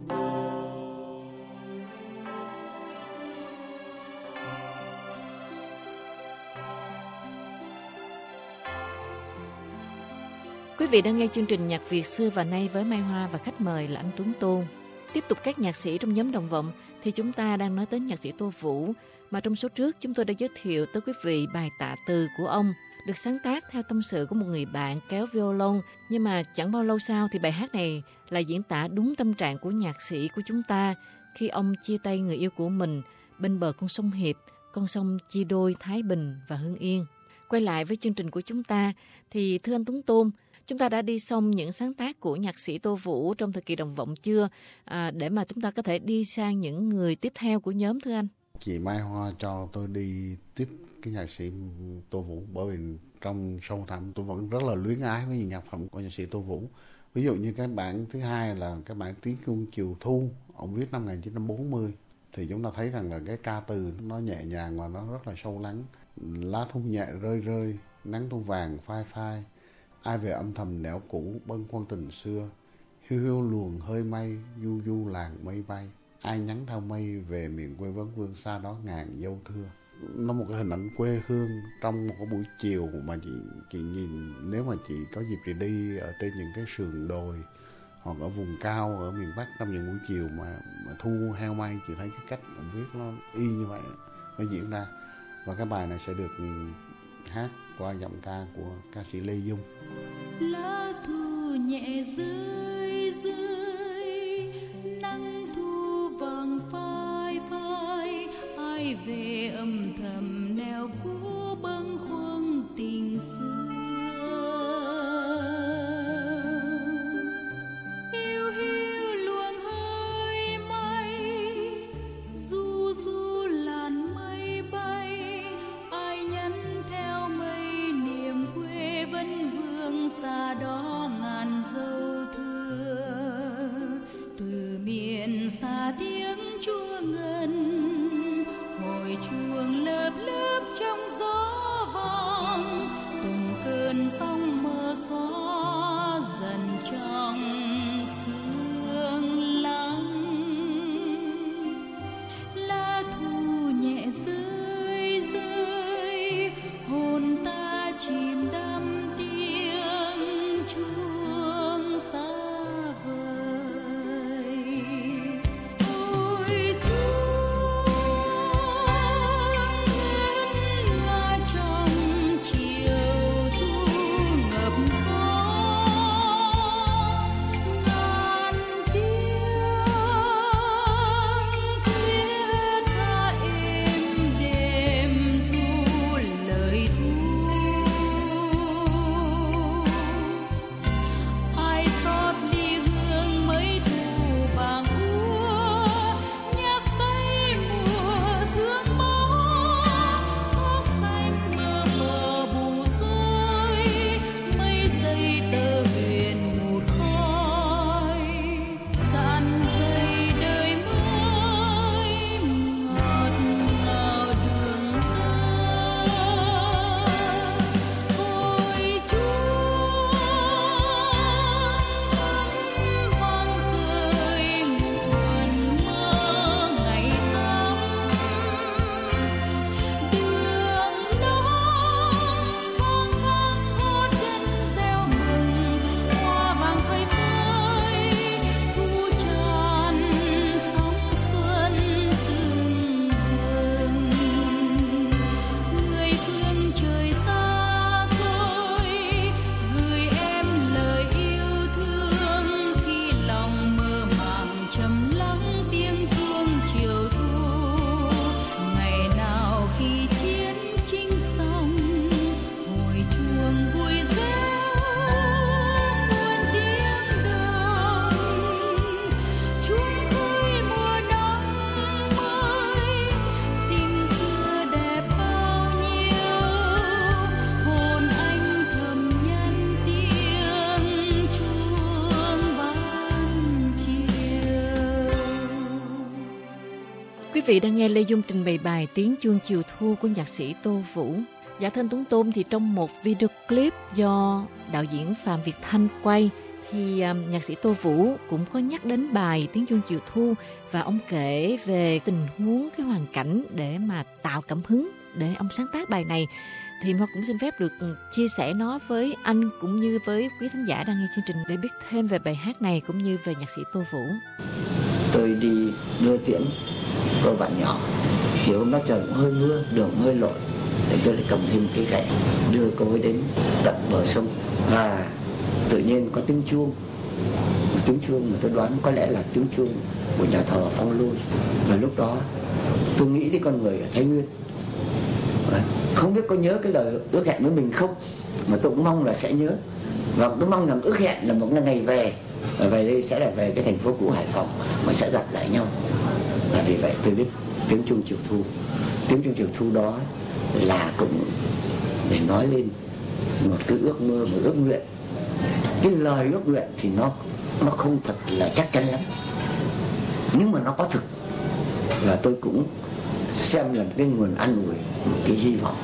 Quý vị đang nghe chương trình Nhạc Việt xưa và nay với Mai Hoa và khách mời là anh Tuấn Tôn. Tiếp tục các nhạc sĩ trong nhóm Đồng Vọng thì chúng ta đang nói đến nhạc sĩ Tô Vũ, mà trong số trước chúng tôi đã giới thiệu tới quý vị bài Tạ Từ của ông, được sáng tác theo tâm sự của một người bạn kéo violon, nhưng mà chẳng bao lâu sau thì bài hát này lại diễn tả đúng tâm trạng của nhạc sĩ của chúng ta khi ông chia tay người yêu của mình bên bờ con sông Hiệp, con sông chia đôi Thái Bình và Hưng Yên. Quay lại với chương trình của chúng ta thì thưa anh Tuấn Tôn, chúng ta đã đi xong những sáng tác của nhạc sĩ Tô Vũ trong thời kỳ Đồng Vọng chưa? Để mà chúng ta có thể đi sang những người tiếp theo của nhóm thưa anh. Chị Mai Hoa cho tôi đi tiếp cái nhạc sĩ Tô Vũ, bởi vì trong sâu thẳm tôi vẫn rất là luyến ái với những nhạc phẩm của nhạc sĩ Tô Vũ. Ví dụ như cái bản thứ hai là cái bản Tiếng Chuông Chiều Thu, ông viết năm 1940. Thì chúng ta thấy rằng là cái ca từ nó nhẹ nhàng và nó rất là sâu lắng. Lá thu nhẹ rơi rơi, nắng thu vàng phai phai, ai về âm thầm nẻo cũ bâng khuâng tình xưa, hiu hiu luồng hơi mây, du du làng mây bay, ai nhắn theo mây về miền quê vấn vương xa đó ngàn dâu thưa. Nó một cái hình ảnh quê hương trong một cái buổi chiều mà chị nhìn, nếu mà chị có dịp chị đi ở trên những cái sườn đồi hoặc ở vùng cao ở miền Bắc trong những buổi chiều mà thu heo may, chị thấy cái cách ông viết nó y như vậy nó diễn ra. Và cái bài này sẽ được hát qua giọng ca của ca sĩ Lê Dung. Lá thu nhẹ rơi rơi, nắng thu vàng phai phai, ai về âm thầm nẻo cũ bâng khuâng tình xưa. Hiu hiu luồng hơi mây, du du làn mây bay, ai nhắn theo mây niềm quê vấn vương xa đó ngàn dâu thưa. Từ miền xa tiếng chua ngân, hồi chuông lớp lớp trong gió vang, từng cơn sóng mơ gió dần trong sương lắng. Lá thu nhẹ rơi rơi, hồn ta chìm đắm tiếng chuông xa vời. Ôi chuông ngân nga trong chiều thu ngập gió, ngàn tiếng thiết tha êm đềm du lời thu. Ai xót ly hương mấy thu vàng úa, nhạc say mùa sương bó, tóc xanh mơ mờ bù rối, mây dây tơ huyền một khói, dàn dây đời mới ngọt ngào đường ta. Ôi chuông vang khơi nguồn mơ ngày thắm, đường nón hoang vang gót chân reo mừng, hoa vàng phơi phới, thu tràn sóng xuân từng bừng. Người thương trời xa xôi, gửi em lời yêu thương, khi lòng mơ màng trầm lắng tiếng chuông chiều thu. Ngày nào khi chiến tranh xong, hồi chuông vui réo muôn tiếng đồng, chuông khơi mùa nắng mới, tình xưa đẹp bao nhiêu, hồn anh thầm nhân tiếng chuông ban chiều. Quý vị đang nghe Lê Dung trình bày bài Tiếng Chuông Chiều Thu của nhạc sĩ Tô Vũ. Dạ thưa anh Tuấn Tôn, thì trong một video clip do đạo diễn Phạm Việt Thanh quay thì nhạc sĩ Tô Vũ cũng có nhắc đến bài Tiếng Chuông Chiều Thu, và ông kể về tình huống, cái hoàn cảnh để mà tạo cảm hứng để ông sáng tác bài này. Thì Hoa cũng xin phép được chia sẻ nó với anh cũng như với quý thính giả đang nghe chương trình để biết thêm về bài hát này cũng như về nhạc sĩ Tô Vũ. Tôi đi đưa tiễn cô bạn nhỏ, chiều hôm đó trời cũng hơi mưa, đường hơi lội, thì tôi lại cầm thêm một cái gậy đưa cô ấy đến tận bờ sông, và tự nhiên có tiếng chuông, một tiếng chuông mà tôi đoán có lẽ là tiếng chuông của nhà thờ Phong Lôi. Và lúc đó tôi nghĩ đến con người ở Thái Nguyên, không biết có nhớ cái lời ước hẹn với mình không, mà tôi cũng mong là sẽ nhớ, và tôi mong rằng ước hẹn là một ngày về, và về đây sẽ là về cái thành phố cũ Hải Phòng mà sẽ gặp lại nhau. Và vì vậy tôi biết Tiếng Chuông Chiều Thu. Tiếng Chuông Chiều Thu đó là cũng để nói lên một cái ước mơ, một ước nguyện. Cái lời ước nguyện thì nó không thật là chắc chắn lắm, nhưng mà nó có thực, và tôi cũng xem là một cái nguồn an ủi, một cái hy vọng.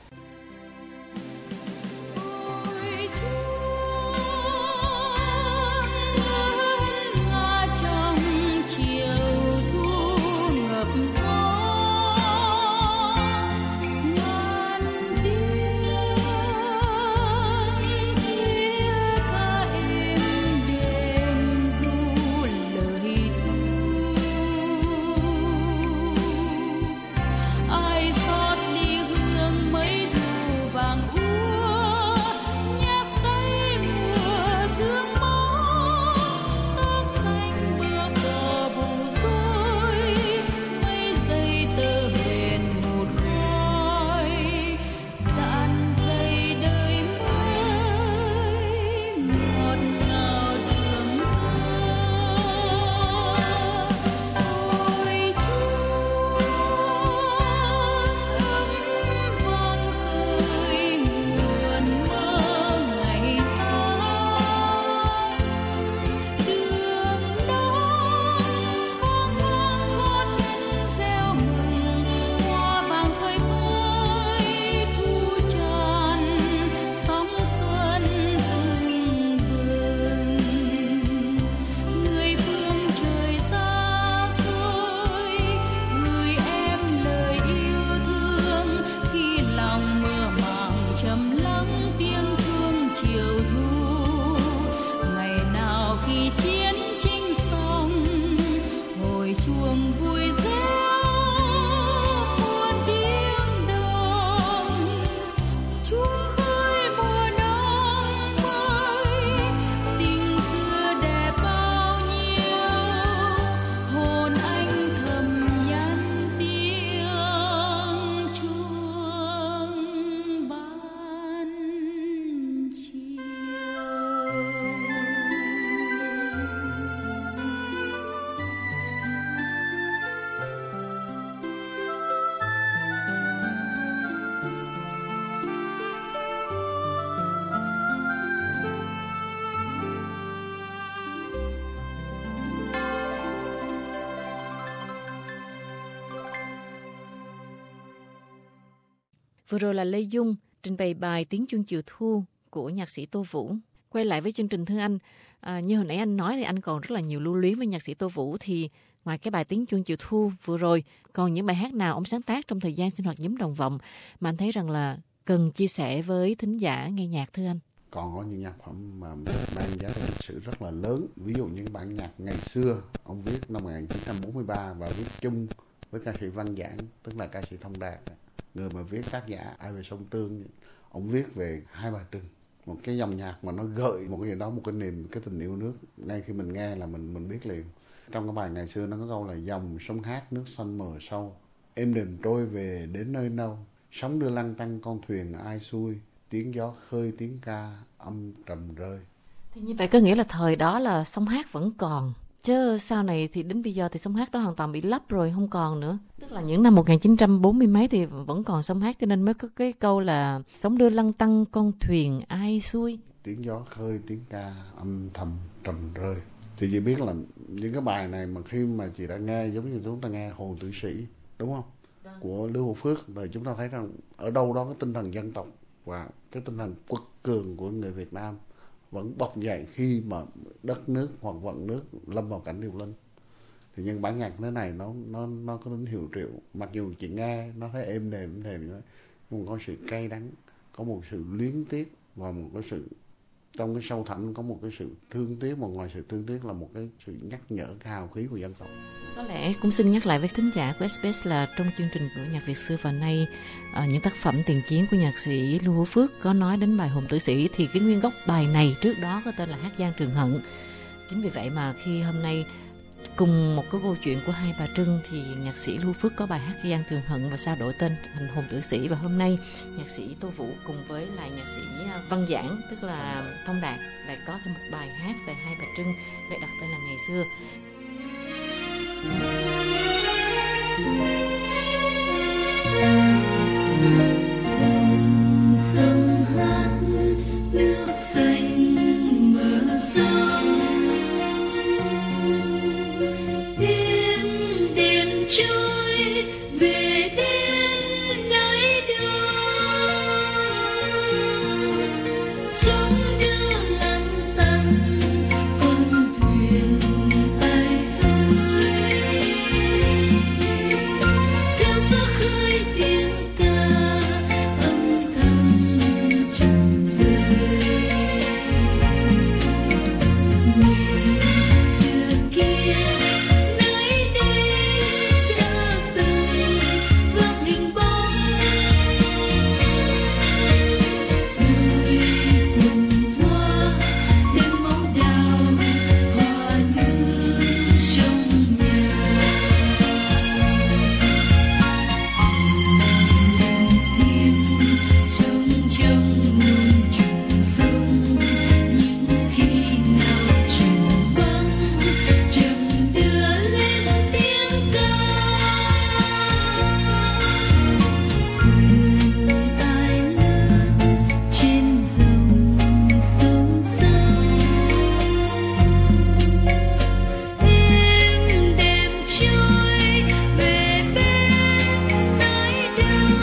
Vừa rồi là Lê Dung trình bày bài Tiếng Chuông Chiều Thu của nhạc sĩ Tô Vũ. Quay lại với chương trình thưa anh, như hồi nãy anh nói thì anh còn rất là nhiều lưu luyến với nhạc sĩ Tô Vũ. Thì ngoài cái bài Tiếng Chuông Chiều Thu vừa rồi, còn những bài hát nào ông sáng tác trong thời gian sinh hoạt nhóm Đồng Vọng mà anh thấy rằng là cần chia sẻ với thính giả nghe nhạc thưa anh? Còn có những nhạc phẩm mà mang giá trị lịch sử rất là lớn. Ví dụ những bản nhạc ngày xưa ông viết năm 1943 và viết chung với ca sĩ Văn Giảng, tức là ca sĩ Thông Đạt, người mà viết tác giả Ai Về Sông Tương. Ông viết về Hai Bà Trưng, một cái dòng nhạc mà nó gợi một cái gì đó, một cái niềm, cái tình yêu nước. Ngay khi mình nghe là mình biết liền. Trong cái bài ngày xưa nó có câu là dòng sông hát nước xanh mờ sâu, êm đềm trôi về đến nơi đâu, sóng đưa lăn tăn con thuyền ai xuôi, tiếng gió khơi tiếng ca âm trầm rơi. Thì như vậy có nghĩa là thời đó là sông hát vẫn còn, chứ sau này thì đến bây giờ thì sông hát đó hoàn toàn bị lấp rồi, không còn nữa. Tức là những năm 1940 mấy thì vẫn còn sông hát, cho nên mới có cái câu là sóng đưa lăn tăn con thuyền ai xuôi, tiếng gió khơi tiếng ca âm thầm trầm rơi. Thì chị biết là những cái bài này mà khi mà chị đã nghe giống như chúng ta nghe Hồ Tử Sĩ, đúng không? Của Lưu Hữu Phước, rồi chúng ta thấy rằng ở đâu đó cái tinh thần dân tộc và cái tinh thần quật cường của người Việt Nam vẫn bật dậy khi mà đất nước hoặc vận nước lâm vào cảnh điều linh. Thì những bản nhạc thế này nó có tính hiệu triệu, mặc dù chị nghe nó thấy êm đềm nhưng có sự cay đắng, có một sự luyến tiếc và một cái sự trong cái sâu thẳm có một cái sự thương tiếc, mà ngoài sự thương tiếc là một cái sự nhắc nhở cái hào khí của dân tộc. Có lẽ cũng xin nhắc lại với thính giả của SBS là trong chương trình của Nhạc Việt xưa và nay, những tác phẩm tiền chiến của nhạc sĩ Lưu Hữu Phước có nói đến bài Hùng Tử Sĩ, thì cái nguyên gốc bài này trước đó có tên là Hát Giang Trường Hận. Chính vì vậy mà khi hôm nay cùng một cái câu chuyện của hai bà Trưng thì nhạc sĩ Lưu Phước có bài Hát Giang Trường Hận và sau đổi tên thành Hùng Tử Sĩ, và hôm nay nhạc sĩ Tô Vũ cùng với lại nhạc sĩ Văn Giảng tức là Thông Đạt lại có thêm một bài hát về hai bà Trưng lại đặt tên là Ngày Xưa. Dòng sông hát nước xanh mở sông, yên đêm trôi về đến nơi đâu, sóng đưa lăn tăn con thuyền ai xuôi, theo gió khơi tiếng ca âm thầm chẳng rơi. Xưa kia nơi đây đã từng vang hình bóng, đời cùng thoa đêm máu đào hoa nương trong nhà. Tiếng trông trong muôn trùng sông, nhưng khi nào trường vắng chợt đưa lên tiếng ca. Thuyền ai lướt trên dòng sông sâu, êm đêm trôi về bên nơi đâu,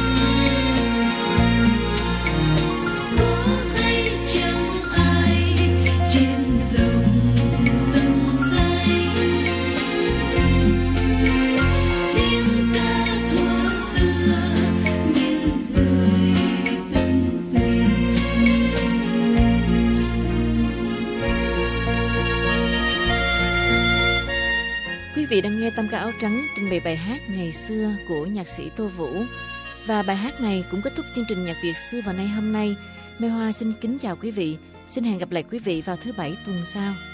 có hay chẳng ai trên dòng sông xanh, tiếng ca thuở xưa như gửi tâm tình. Quý vị đang nghe Tâm Ca Áo Trắng trình bày bài hát Ngày Xưa của nhạc sĩ Tô Vũ. Và bài hát này cũng kết thúc chương trình Nhạc Việt xưa và nay hôm nay. Mai Hoa xin kính chào quý vị. Xin hẹn gặp lại quý vị vào thứ Bảy tuần sau.